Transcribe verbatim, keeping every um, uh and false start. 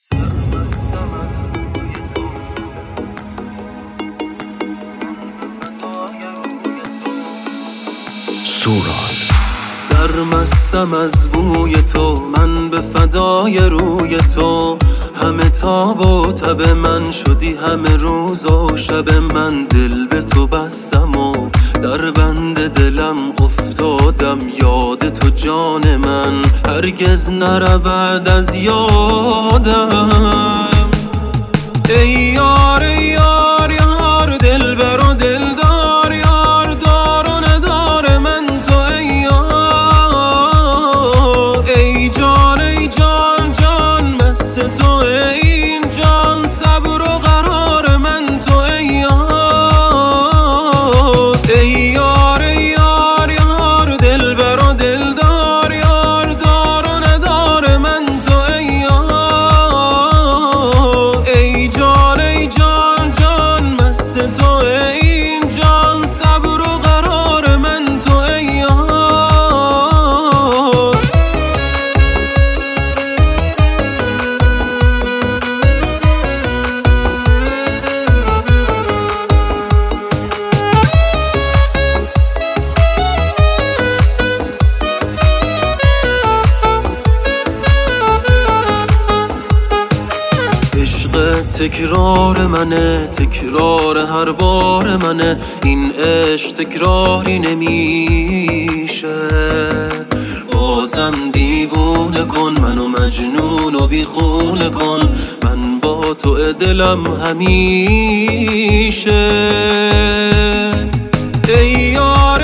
سورال سرمستم از بوی تو، من به فدای روی تو. همه تاب و تب من شدی، همه روز و شب من دل به تو بستم و در بند دلم افتادم. یاد تو جان من هرگز نرود از یادم. ای یار ای یار یار، دلبر و دلدار یار، دار و ندار من تو ای یار. ای جان ای جان جان، مست تو این جان، صبر و قرار من تو ای یار. ای یار ای یار یار، دلبر و دلدار یار، دار و ندار من تو ای یار. ای جان ای جان جان، مست تو این جان، صبر و قرار من تو ای یار. تکرار منه، تکرار هر بار منه، این عشق تکراری نمیشه. بازم دیوونه کن منو، مجنون و بیخونه کن، من با تو دلم همیشه. ای یار